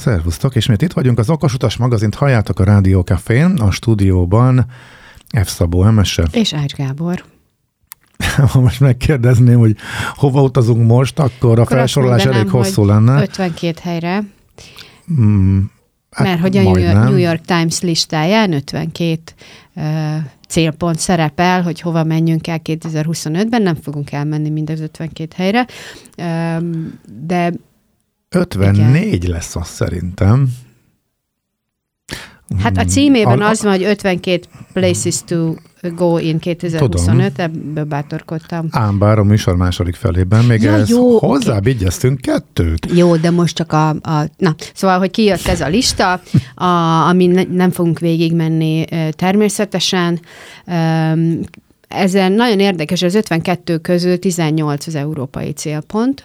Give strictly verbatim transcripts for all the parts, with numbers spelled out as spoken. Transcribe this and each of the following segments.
Szervusztok, ismét itt vagyunk, az Okosutas magazint halljátok a Rádió Cafén, a stúdióban F. Szabó Emese. És Ács Gábor. Ha most megkérdezném, hogy hova utazunk most, akkor a akkor felsorolás mondanám, elég hosszú lenne. ötvenkét helyre. Mm, hát mert hogy a New York Times listáján ötvenkét uh, célpont szerepel, hogy hova menjünk el kétezer-huszonötben, nem fogunk elmenni mind az ötvenkét helyre, um, de ötvennégy igen. Lesz az szerintem. Hát a címében a, az van, hogy ötvenkét places to go in kétezer-huszonöt, tudom. Ebből bátorkodtam. Ám bár a műsor második felében még ja, ez jó, hozzábigyeztünk okay. kettőt. Jó, de most csak a, a... Na, szóval, hogy kijött ez a lista, a, amin ne, nem fogunk végigmenni természetesen. Ezen nagyon érdekes, az ötvenkettő közül tizennyolc az európai célpont.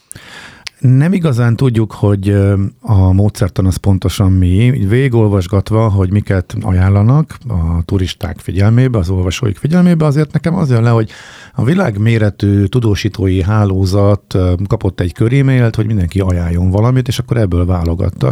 Nem igazán tudjuk, hogy a módszertan az pontosan mi. Végigolvasgatva, hogy miket ajánlanak a turisták figyelmébe, az olvasóik figyelmébe, azért nekem az jön le, hogy a világméretű tudósítói hálózat kapott egy körímélt, hogy mindenki ajánljon valamit, és akkor ebből válogattak.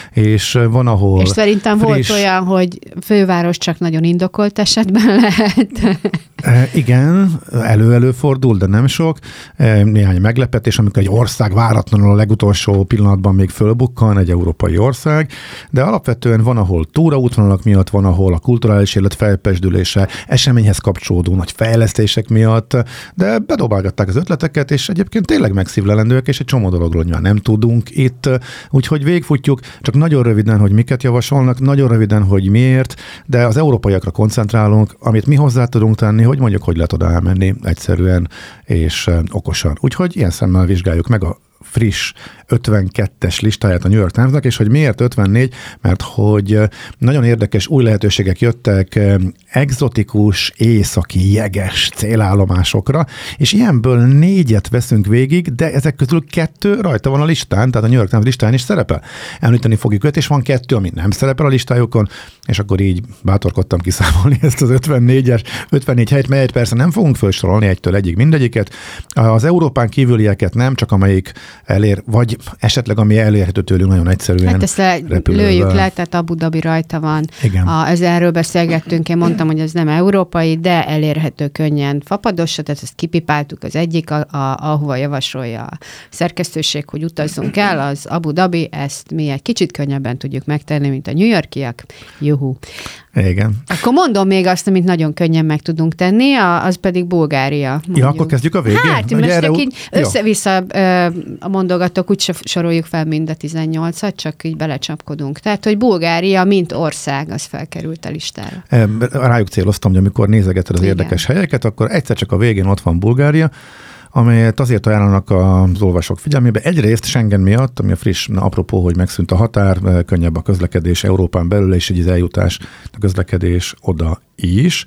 És van, ahol És szerintem friss... volt olyan, hogy főváros csak nagyon indokolt esetben lehet. E, igen, elő-elő fordul, de nem sok. E, néhány meglepetés, amikor egy ország váratlanul a legutolsó pillanatban még fölbukkan, egy európai ország, de alapvetően van, ahol túraútvonalak miatt, van, ahol a kulturális élet felpesdülése, eseményhez kapcsolódó nagy fejlesztések miatt, de bedobálgatták az ötleteket, és egyébként tényleg megszívlelendőek, és egy csomó dologról nyilván nem tudunk itt, úgyhogy végigfutjuk, csak nagyon röviden, hogy miket javasolnak, nagyon röviden, hogy miért, de az európaiakra koncentrálunk, amit mi hozzá tudunk tenni, hogy mondjuk, hogy lehet oda elmenni egyszerűen és okosan. Úgyhogy ilyen szemmel vizsgáljuk meg a friss ötvenkettes listáját a New York Timesnak, és hogy miért ötvennégy, mert hogy nagyon érdekes új lehetőségek jöttek egzotikus, északi, jeges célállomásokra, és ilyenből négyet veszünk végig, de ezek közül kettő rajta van a listán, tehát a New York Times listáján is szerepel. Említeni fogjuk őt, és van kettő, ami nem szerepel a listájukon, és akkor így bátorkodtam kiszámolni ezt az ötvennégyes, ötvennégy helyet, melyet persze nem fogunk felsorolni egytől egyig mindegyiket. Az Európán kívülieket nem, csak amelyik elér, vagy esetleg ami elérhető tőlünk nagyon egyszerűen. Hát ezt le, lőjük le, tehát Abu Dhabi rajta van. Igen. A, ez erről beszélgettünk, én mondtam, hogy ez nem európai, de elérhető könnyen fapadosra, tehát ezt kipipáltuk az egyik, a, a, ahova javasolja a szerkesztőség, hogy utazzunk el, az Abu Dhabi, ezt mi egy kicsit könnyebben tudjuk megtenni, mint a New Yorkiak. Juhu. Igen. Akkor mondom még azt, amit nagyon könnyen meg tudunk tenni, az pedig Bulgária. Mondjuk. Ja, akkor kezdjük a végén? Hát, most erre... így össze-vissza mondogatok, úgy soroljuk fel mind a tizennyolcat, csak így belecsapkodunk. Tehát, hogy Bulgária, mint ország, az felkerült a listára. Rájuk céloztam, hogy amikor nézegeted az Igen. érdekes helyeket, akkor egyszer csak a végén ott van Bulgária, amelyet azért ajánlanak az olvasók figyelmébe. Egyrészt Schengen miatt, ami a friss apropó, hogy megszűnt a határ, könnyebb a közlekedés Európán belül, és így az eljutás, a közlekedés oda is.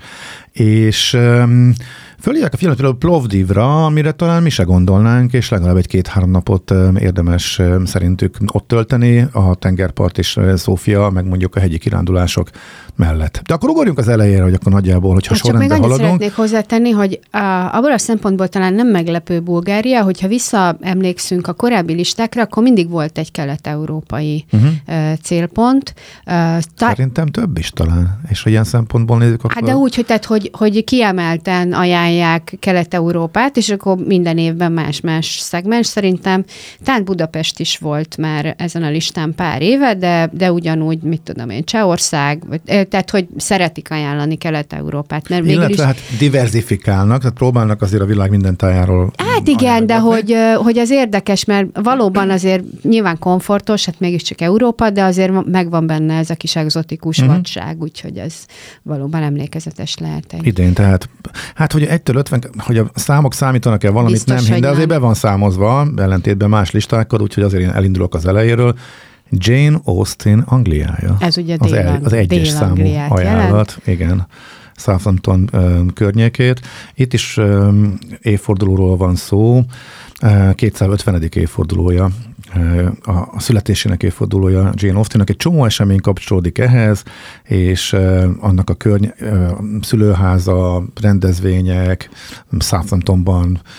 És um, fölhívják a figyelmet például Plovdivra, amire talán mi se gondolnánk, és legalább egy-két-három napot um, érdemes um, szerintük ott tölteni, a tengerpart és uh, Szófia, meg mondjuk a hegyi kirándulások mellett. De akkor ugorjunk az elejére, hogy akkor nagyjából, hogyha hát sorrendben haladunk. Csak még annyit szeretnék hozzátenni, hogy uh, abból a szempontból talán nem meglepő Bulgária, hogyha visszaemlékszünk a korábbi listákra, akkor mindig volt egy kelet-európai uh-huh. uh, célpont. Uh, ta- Szerintem több is talán, és ha ilyen szempontból nézzük, akkor... Hát de úgy, hogy, tehát, hogy, hogy kiemelten ajánlják Kelet-Európát, és akkor minden évben más-más szegmens. Szerintem talán Budapest is volt már ezen a listán pár éve, de, de ugyanúgy, mit tudom én, Csehország, vagy, tehát, hogy szeretik ajánlani Kelet-Európát. Mert Illetve is... hát diverzifikálnak, tehát próbálnak azért a világ minden tájáról. Hát igen, de hogy, hogy az érdekes, mert valóban azért nyilván komfortos, hát mégiscsak Európa, de azért megvan benne ez a kis egzotikus uh-huh. vadság, úgyhogy ez valóban emlékezetes lehet. Egy. Idén, tehát hát, hogy egytől ötven, hogy a számok számítanak-e valamit, biztos, nem, de azért nem. be van számozva, ellentétben más listákkal, úgyhogy azért én elindulok az elejéről. Jane Austen Angliája. Ez ugye az, el, az egyes számú ajánlat. Jelent. Igen. Southampton um, környékét. Itt is um, évfordulóról van szó, uh, kétszázötvenedik évfordulója, uh, a, a születésének évfordulója Jane Austennek. Egy csomó esemény kapcsolódik ehhez, és uh, annak a körny- uh, szülőháza, rendezvények, Southamptonban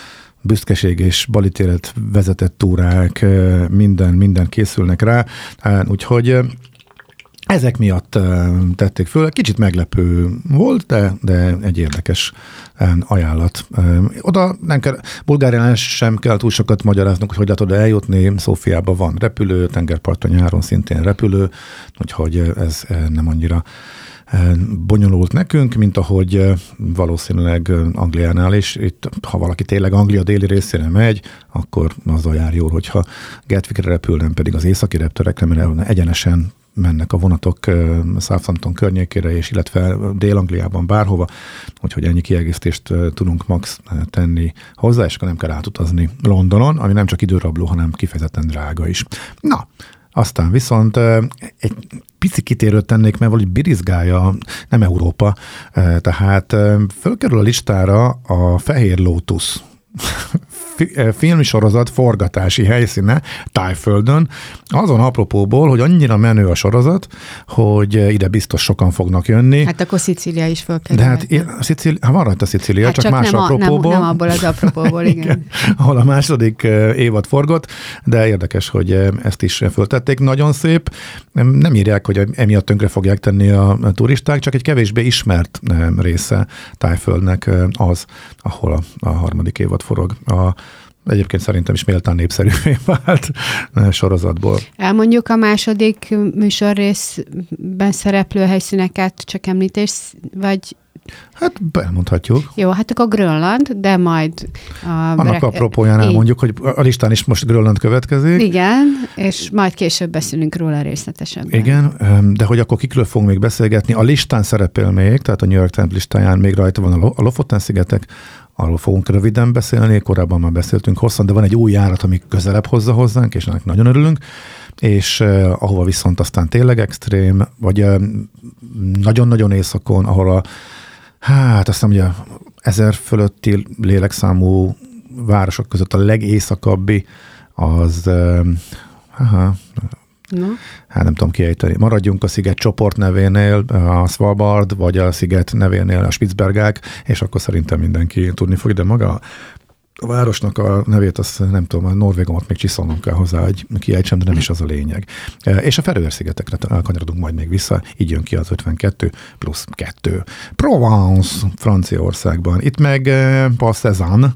büszkeség és balítélet vezetett túrák, minden, minden készülnek rá, úgyhogy ezek miatt tették föl. Kicsit meglepő volt, de, de egy érdekes ajánlat. Oda nem kell, Bulgárián sem kell túl sokat magyaráznunk, hogy hogy lehet oda eljutni. Szófiában van repülő, tengerparton nyáron szintén repülő, úgyhogy ez nem annyira bonyolult nekünk, mint ahogy valószínűleg Angliánál is. Itt, ha valaki tényleg Anglia déli részére megy, akkor azzal jár jól, hogyha Gatwickre repül, nem pedig az északi repterekre, mert egyenesen mennek a vonatok Southampton környékére, és illetve Dél-Angliában bárhova, úgyhogy ennyi kiegészítést tudunk max tenni hozzá, és akkor nem kell átutazni Londonon, ami nem csak időrabló, hanem kifejezetten drága is. Na, aztán viszont egy pici kitérőt tennék, mert valahogy birizgálja, nem Európa, tehát fölkerül a listára a Fehér Lótusz filmsorozat forgatási helyszíne Tájföldön, azon apropóból, hogy annyira menő a sorozat, hogy ide biztos sokan fognak jönni. Hát akkor Szicília is fölkerül. De hát Szicília, van rajta Szicília, hát csak, csak más nem apropóból. A, nem, nem abból az apropóból, igen. igen. Ahol a második évad forgott, de érdekes, hogy ezt is föltették. Nagyon szép. Nem írják, hogy emiatt tönkre fogják tenni a turisták, csak egy kevésbé ismert része Tájföldnek az, ahol a, a harmadik évad forog. A Egyébként szerintem is méltán népszerűvé vált sorozatból. Elmondjuk a második műsorrészben szereplő helyszíneket, csak említés, vagy... Hát elmondhatjuk. Jó, hát akkor Grönland, de majd... A Annak rek- apropóján elmondjuk, hogy a listán is most Grönland következik. Igen, és majd később beszélünk róla részletesebben. Igen, de hogy akkor kikről fogunk még beszélgetni, a listán szerepel még, tehát a New York Times listáján még rajta van a Lofoten-szigetek, arról fogunk röviden beszélni, korábban már beszéltünk hosszan, de van egy új járat, ami közelebb hozza hozzánk, és ennek nagyon örülünk, és eh, ahova viszont aztán tényleg extrém, vagy eh, nagyon-nagyon északon, ahol a, hát azt mondja, ezer fölötti lélekszámú városok között a legészakabbi, az, eh, aha, No. hát nem tudom kiejteni. Maradjunk a sziget csoport nevénél, a Svalbard, vagy a sziget nevénél a Spitzbergák, és akkor szerintem mindenki tudni fog, de maga a városnak a nevét, azt nem tudom, a norvégomat még csiszolnom kell hozzá, hogy kiejtsem, de nem is az a lényeg. És a Feröer-szigetekre elkanyarodunk majd még vissza, így jön ki az ötvenkettő plusz kettő. Provence, Franciaországban. Itt meg Paul Cézanne,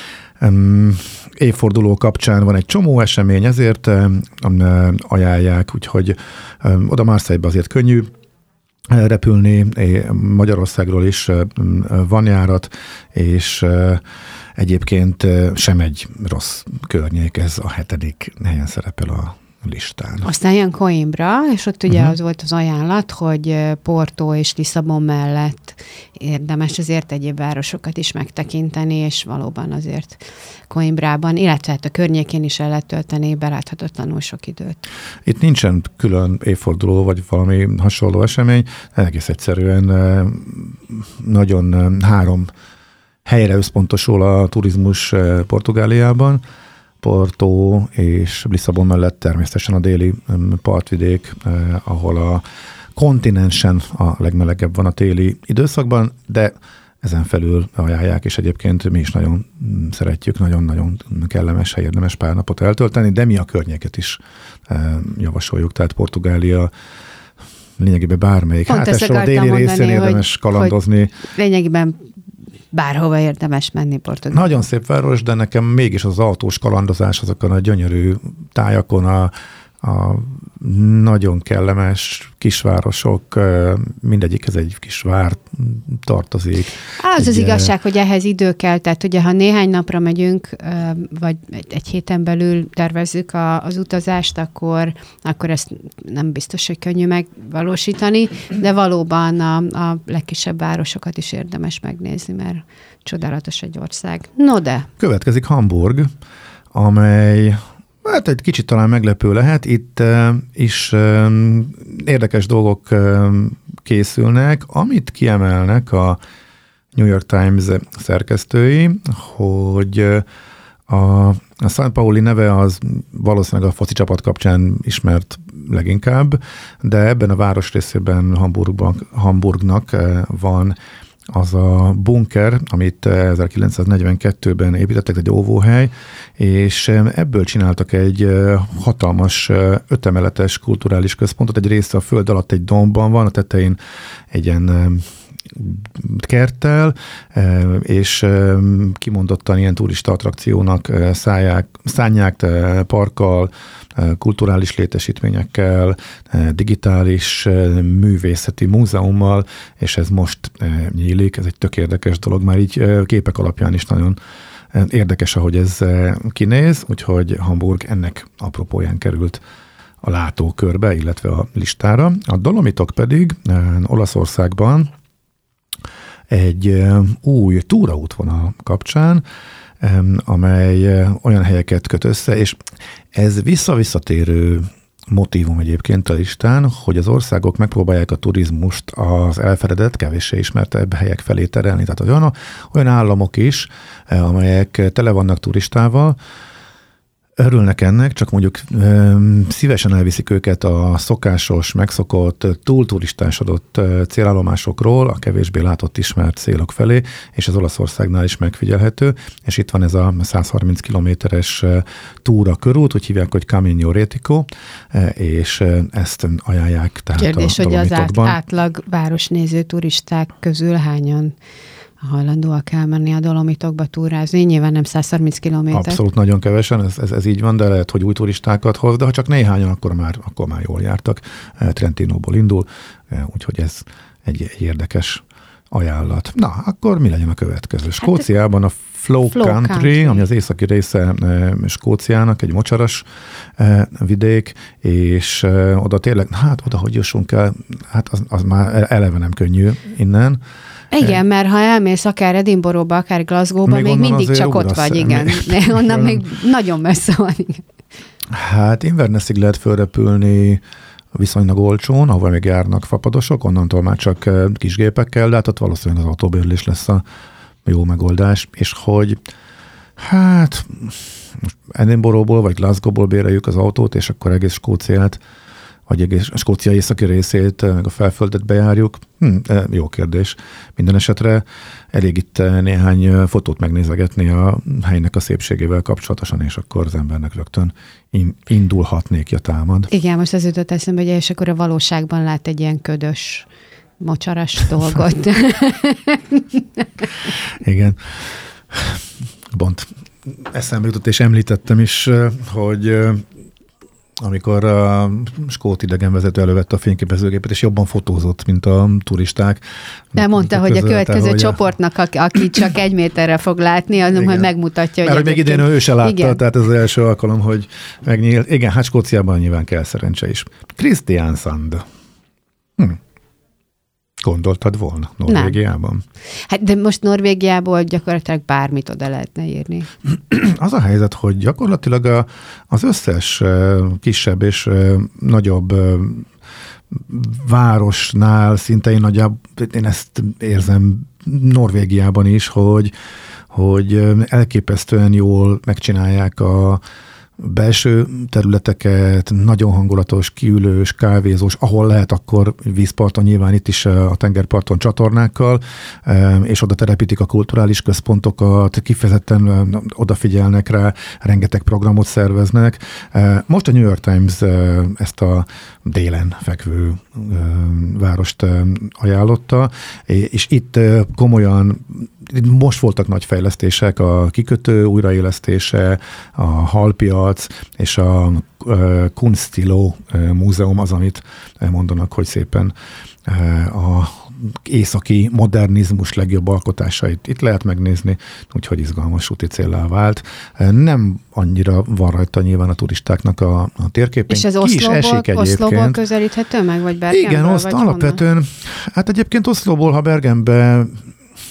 Um, évforduló kapcsán van egy csomó esemény, ezért um, ajánlják, úgyhogy um, oda Marseille-be azért könnyű repülni, Magyarországról is um, van járat, és uh, egyébként uh, sem egy rossz környék, ez a hetedik helyen szerepel a listán. Aztán jön Coimbra, és ott ugye uh-huh. az volt az ajánlat, hogy Porto és Lisszabon mellett érdemes azért egyéb városokat is megtekinteni, és valóban azért Coimbrában, illetve hát a környékén is el lehet tölteni beláthatatlanul sok időt. Itt nincsen külön évforduló, vagy valami hasonló esemény, egész egyszerűen nagyon három helyre összpontosul a turizmus Portugáliában, Porto és Lisszabon mellett természetesen a déli partvidék, eh, ahol a kontinensen a legmelegebb van a téli időszakban, de ezen felül ajánlják, és egyébként mi is nagyon szeretjük, nagyon-nagyon kellemes, érdemes pár napot eltölteni, de mi a környéket is eh, javasoljuk, tehát Portugália lényegében bármelyik. Pont hát ezt a déli mondani, részén érdemes hogy, kalandozni. Hogy lényegében bárhova érdemes menni Portugálba. Nagyon szép város, de nekem mégis az autós kalandozás azokon a gyönyörű tájakon, a, a nagyon kellemes kisvárosok, mindegyikhez egy kis vár tartozik. Az egy, az igazság, hogy ehhez idő kell, tehát ugye ha néhány napra megyünk, vagy egy héten belül tervezzük a, az utazást, akkor, akkor ezt nem biztos, hogy könnyű megvalósítani, de valóban a, a legkisebb városokat is érdemes megnézni, mert csodálatos egy ország. No de. Következik Hamburg, amely hát egy kicsit talán meglepő lehet. Itt uh, is uh, érdekes dolgok uh, készülnek, amit kiemelnek a New York Times szerkesztői, hogy uh, a, a Saint Pauli neve az valószínűleg a foci csapat kapcsán ismert leginkább, de ebben a városrészében Hamburgban, Hamburgnak uh, van az a bunker, amit ezerkilencszáznegyvenkettőben építettek, egy óvóhely, és ebből csináltak egy hatalmas ötemeletes kulturális központot, egy része a föld alatt egy dombban van, a tetején egy ilyen kerttel, és kimondottan ilyen turista attrakciónak szállják, szánják parkkal, kulturális létesítményekkel, digitális művészeti múzeummal, és ez most nyílik, ez egy tök érdekes dolog, már így képek alapján is nagyon érdekes, ahogy ez kinéz, úgyhogy Hamburg ennek apropóján került a látókörbe, illetve a listára. A Dolomitok pedig Olaszországban egy új túraútvonal kapcsán, amely olyan helyeket köt össze, és ez visszavisszatérő motívum egyébként a listán, hogy az országok megpróbálják a turizmust az elfeledett, kevéssé ismertebb helyek felé terelni. Tehát olyan, olyan államok is, amelyek tele vannak turistával, örülnek ennek, csak mondjuk szívesen elviszik őket a szokásos, megszokott, túlturistásodott célállomásokról, a kevésbé látott ismert célok felé, és az Olaszországnál is megfigyelhető, és itt van ez a százharminc kilométeres túra körút, úgy hívják, hogy Camino Retico, és ezt ajánlják. Tehát kérdés, a hogy az át, Dolomitokban. átlag városnéző turisták közül hányan hajlandóak elmenni a Dolomitokba túrázni, nyilván nem százharminc kilométer. Abszolút nagyon kevesen, ez, ez, ez így van, de lehet, hogy új turistákat hoz, de ha csak néhányan, akkor már, akkor már jól jártak. Trentinóból indul, úgyhogy ez egy, egy érdekes ajánlat. Na, akkor mi legyen a következő? Skóciában a Flow, Flow Country, Country, ami az északi része Skóciának, egy mocsaras vidék, és oda tényleg, hát oda, hogy jussunk el, hát az, az már eleve nem könnyű innen. Igen, mert ha elmész akár Edinburghba, akár Glasgowba, még, még mindig csak ott vagy, igen. Még, onnan még nagyon messze van. Igen. Hát Invernessig lehet fölrepülni viszonylag olcsón, ahol még járnak fapadosok, onnantól már csak kisgépekkel, de hát ott valószínűleg az autóbérlés lesz a jó megoldás, és hogy hát most Edinburghból vagy Glasgowból béreljük az autót, és akkor egész Skóciát, vagy egész Skócia északi részét, meg a felföldet bejárjuk. Hm, jó kérdés. Minden esetre elég itt néhány fotót megnézegetni a helynek a szépségével kapcsolatosan, és akkor az embernek rögtön indulhatnék, ja támad. Igen, most az jutott eszembe, hogy és akkor a valóságban lát egy ilyen ködös, mocsaras dolgot. Igen. Bont eszembe jutott, és említettem is, hogy amikor a skót idegenvezető elővette a fényképezőgépet, és jobban fotózott, mint a turisták. De mondta, hogy a következő csoportnak, aki csak egy méterre fog látni, azon majd megmutatja, hogy... Mert még idén ő se látta, igen. Tehát ez az első alkalom, hogy megnyílt. Igen, hát Skóciában nyilván kell szerencse is. Kristiansand. Hm. Gondoltad volna Norvégiában? Nem. Hát de most Norvégiából gyakorlatilag bármit oda lehetne írni. Az a helyzet, hogy gyakorlatilag a, az összes kisebb és nagyobb városnál szinte én nagyjából, én ezt érzem Norvégiában is, hogy, hogy elképesztően jól megcsinálják a belső területeket, nagyon hangulatos, kiülős, kávézós, ahol lehet, akkor vízparton, nyilván itt is a tengerparton csatornákkal, és oda telepítik a kulturális központokat, kifejezetten odafigyelnek rá, rengeteg programot szerveznek. Most a New York Times ezt a délen fekvő várost ajánlotta, és itt komolyan most voltak nagy fejlesztések, a kikötő újraélesztése, a halpiac és a Kunstilo múzeum az, amit mondanak, hogy szépen a északi modernizmus legjobb alkotásait itt lehet megnézni, úgyhogy izgalmas úti céllá vált. Nem annyira van rajta nyilván a turistáknak a, a térképén. És ez Oszlóból, Oszlóból közelíthető meg, vagy Bergenből? Igen, Oszt, alapvetően, honnan? Hát egyébként Oszlóból, ha Bergenbe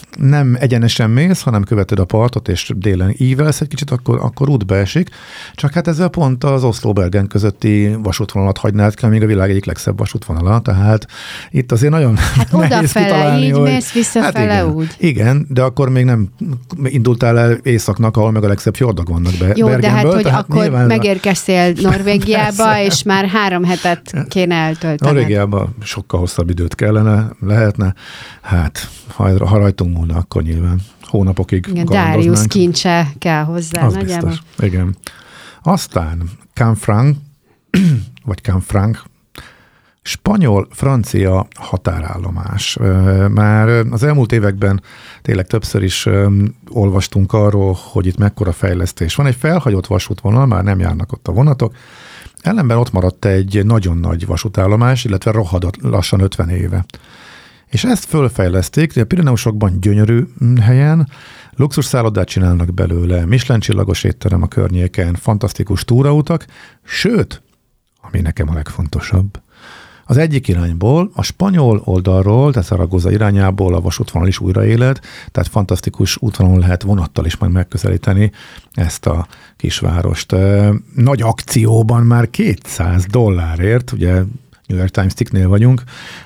nem egyenesen mész, hanem követed a partot, és délen ívelsz egy kicsit, akkor, akkor útba esik. Csak hát ezzel pont az Oslo-Bergen közötti vasútvonalat hagynád kell, még a világ egyik legszebb vasútvonala, tehát itt azért nagyon hát nehéz kitalálni, így hogy... mész, visszafele hát igen, úgy. Igen, de akkor még nem indultál el északnak, ahol meg a legszebb fjordok vannak be, Jó, Bergenből. de hát, hogy tehát akkor nyilván... megérkeztél Norvégiába, és már három hetet kéne eltöltened. Norvégiában sokkal hosszabb időt kellene, lehetne. Hát, ha, ha rajtunk múlna, akkor nyilván hónapokig igen, Darius kincse kell hozzá. Az nagyjából. biztos, igen. Aztán Canfranc, vagy Canfranc, spanyol-francia határállomás. Már az elmúlt években tényleg többször is olvastunk arról, hogy itt mekkora fejlesztés van. Egy felhagyott vasútvonal, már nem járnak ott a vonatok, ellenben ott maradt egy nagyon nagy vasútállomás, illetve rohadott lassan ötven éve. És ezt fölfejleszték, a Pirineusokban gyönyörű helyen, luxus szállodát csinálnak belőle, Michelin csillagos étterem a környéken, fantasztikus túrautak, sőt, ami nekem a legfontosabb, az egyik irányból, a spanyol oldalról, tehát Zaragoza irányából a vasútvonal is újraéled, tehát fantasztikus útvonalon lehet vonattal is majd megközelíteni ezt a kisvárost. Nagy akcióban már kétszáz dollárért, ugye New York Times cikknél vagyunk,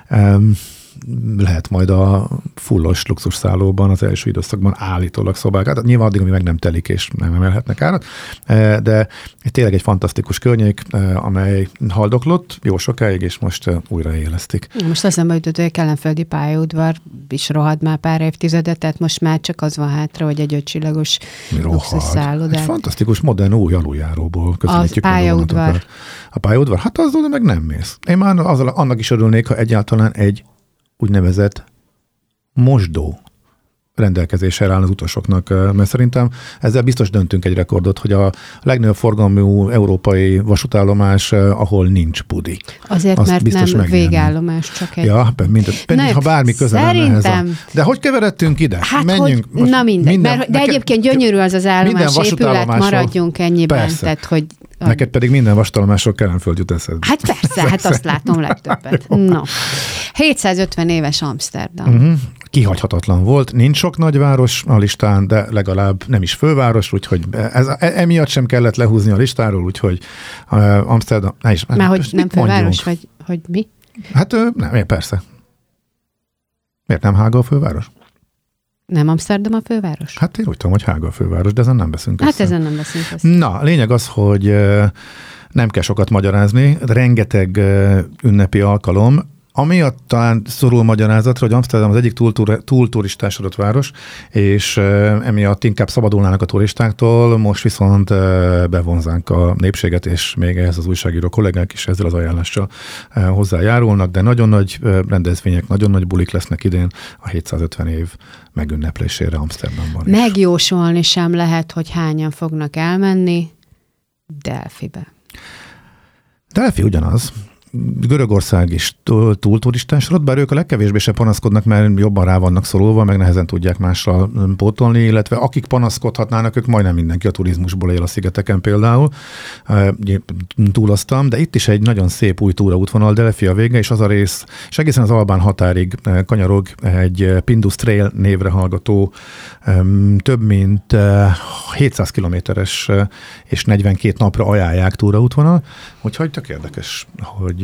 lehet majd a fullos luxusszállóban az első időszakban állítólag szobákat. Hát nyilván addig, ami meg nem telik, és nem emelhetnek árat, de tényleg egy fantasztikus környék, amely haldoklott jó sokáig, és most újraélesztik. Most azt hiszem, hogy a Kelenföldi pályaudvar is rohad már pár évtizedet, tehát most már csak az van hátra, hogy egy ötcsillagos luxusszállodát. Egy fantasztikus, modern, új aluljáróból köszönhetjük. A pályaudvar. A pályaudvar? Hát az oda meg nem mész. Én már azzal, annak is örülnék, ha egyáltalán egy úgynevezett mosdó rendelkezésre áll az utasoknak, mert szerintem ezzel biztos döntünk egy rekordot, hogy a legnagyobb forgalmú európai vasútállomás, ahol nincs budi. Azért, azt mert nem megjelni. Végállomás, csak egy... Ja, mind, na, ha bármi közel lenne ehhez a... De hogy keveredtünk ide? Hát, menjünk. Hogy, na mindegy, minden, mert, de neked, egyébként gyönyörű az az állomás épület, maradjunk ennyiben. Persze. Tehát, hogy neked pedig minden vasútállomásról Kelenföld jut eszedbe. Hát persze, persze, hát azt látom legtöbbet. No. hétszázötven éves Amsterdam. Uh-huh. Kihagyhatatlan volt. Nincs sok nagyváros a listán, de legalább nem is főváros, úgyhogy ez, emiatt sem kellett lehúzni a listáról, úgyhogy uh, Amsterdam... Ne is, már hogy nem főváros, vagy hogy mi? Hát nem, persze. Miért nem Hága a főváros? Nem Amsterdam a főváros? Hát én úgy tudom, hogy Hága a főváros, de ezen nem beszünk Hát össze. ezen nem beszünk össze. Na, a lényeg az, hogy uh, nem kell sokat magyarázni, rengeteg uh, ünnepi alkalom, amiatt talán szorul magyarázatra, hogy Amsterdam az egyik túlturistásodott város, és uh, emiatt inkább szabadulnának a turistáktól, most viszont uh, bevonzánk a népséget, és még ehhez az újságíró kollégák is ezzel az ajánlással uh, hozzájárulnak, de nagyon nagy uh, rendezvények, nagyon nagy bulik lesznek idén a hétszázötven év megünneplésére Amsterdamban is. Megjósolni sem lehet, hogy hányan fognak elmenni Delfibe. Delfi ugyanaz. Görögország is túl turistásodott, bár ők a legkevésbé se panaszkodnak, mert jobban rá vannak szorulva, meg nehezen tudják mással pótolni, illetve akik panaszkodhatnának, ők majdnem mindenki a turizmusból él a szigeteken például. Túloztam, de itt is egy nagyon szép új túraútvonal, Delfi a vége, és az a rész, és egészen az albán határig kanyarog egy Pindus Trail névre hallgató, több mint hétszáz kilométeres és negyvenkét napra ajánlják túraútvonal, úgyhogy tök érdekes, hogy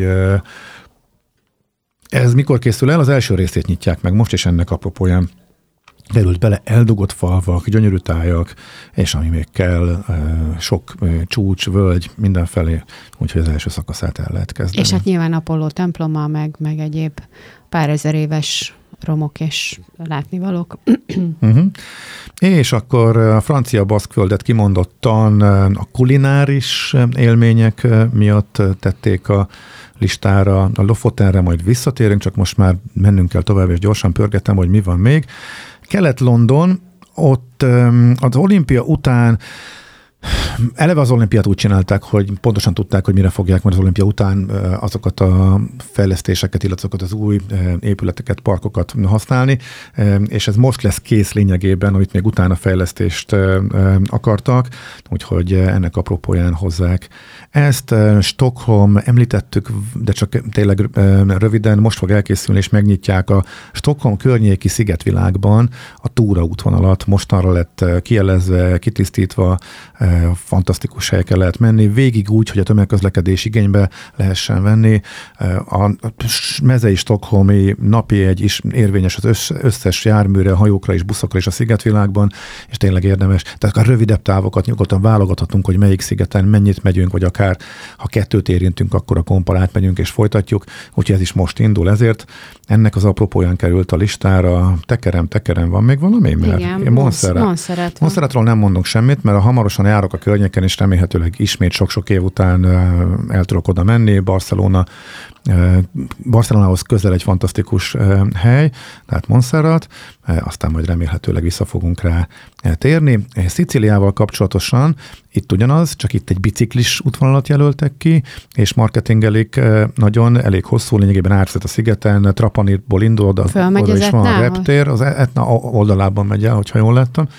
ez mikor készül el, az első részét nyitják meg most, és ennek apropóján került bele eldugott falvak, gyönyörű tájak, és ami még kell, sok csúcs, völgy, mindenfelé, úgyhogy az első szakaszát el lehet kezdeni. És hát nyilván Apolló temploma, meg, meg egyéb pár ezer éves romok és látnivalók. Uh-huh. És akkor a francia baszkföldet kimondottan a kulináris élmények miatt tették a listára, a Lofotenre majd visszatérünk, csak most már mennünk kell tovább, és gyorsan pörgetem, hogy mi van még. Kelet-London, ott az olimpia után Eleve az olimpiát úgy csinálták, hogy pontosan tudták, hogy mire fogják majd az olimpia után azokat a fejlesztéseket, illetve azokat az új épületeket, parkokat használni, és ez most lesz kész lényegében, amit még utána fejlesztést akartak, úgyhogy ennek apropóján hozzák ezt. Stockholm említettük, de csak tényleg röviden, most fog elkészülni, és megnyitják a Stockholm környéki szigetvilágban a túraútvonalat. Mostanra lett kielezve, kitisztítva, fantasztikus helyeken lehet menni, végig úgy, hogy a tömegközlekedés igénybe lehessen venni. A mezei stockholmi napi egy is érvényes az összes járműre, hajókra és buszokra és a szigetvilágban, és tényleg érdemes. Tehát a rövidebb távokat nyugodtan válogathatunk, hogy melyik szigeten mennyit megyünk, vagy akár ha kettőt érintünk, akkor a kompalát megyünk és folytatjuk, úgyhogy ez is most indul. Ezért ennek az apropóján került a listára. Tekerem, tekerem, van még valami? Mert igen, Montserrat. Montserrat Montserratról nem mondunk semmit, mert a hamarosan járok a környéken, és remélhetőleg ismét sok-sok év után el tudok oda menni. Barcelona, Barcelonához közel egy fantasztikus hely, tehát Montserrat, aztán majd remélhetőleg vissza fogunk rá térni. Szicíliával kapcsolatosan itt ugyanaz, csak itt egy biciklis útvonalat jelöltek ki, és marketingelik nagyon, elég hosszú, lényegében átvezet a szigeten, Trapanitból indul, oda, oda is van a reptér, az Etna oldalában megy el, hogyha jól láttam,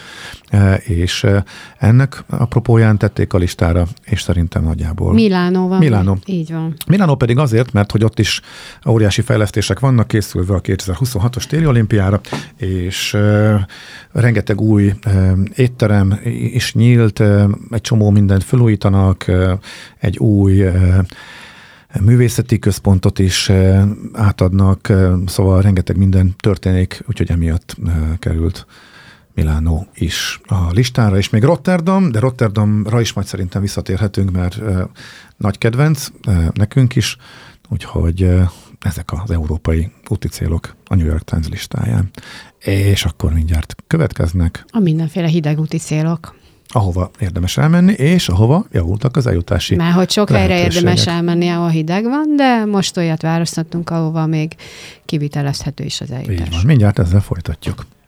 és ennek apropóján tették a listára, és szerintem nagyjából. Milánó van. Milánó. Így van. Milánó pedig azért, mert hogy ott is óriási fejlesztések vannak, készülve a kétezer-huszonhatos téli olimpiára, és uh, rengeteg új uh, étterem is nyílt, uh, egy csomó mindent felújítanak, uh, egy új uh, művészeti központot is uh, átadnak, uh, szóval rengeteg minden történik, úgyhogy emiatt uh, került Milánó is a listára, és még Rotterdam, de Rotterdamra is majd szerintem visszatérhetünk, mert uh, nagy kedvenc uh, nekünk is, úgyhogy uh, ezek az európai úti célok a New York Times listáján. És akkor mindjárt következnek a mindenféle hideg úti célok, ahova érdemes elmenni, és ahova javultak az eljutási Már hogy sok helyre érdemes elmenni, ahol hideg van, de most olyat választottunk, ahova még kivitelezhető is az eljutás. Így van, mindjárt ezzel folytatjuk.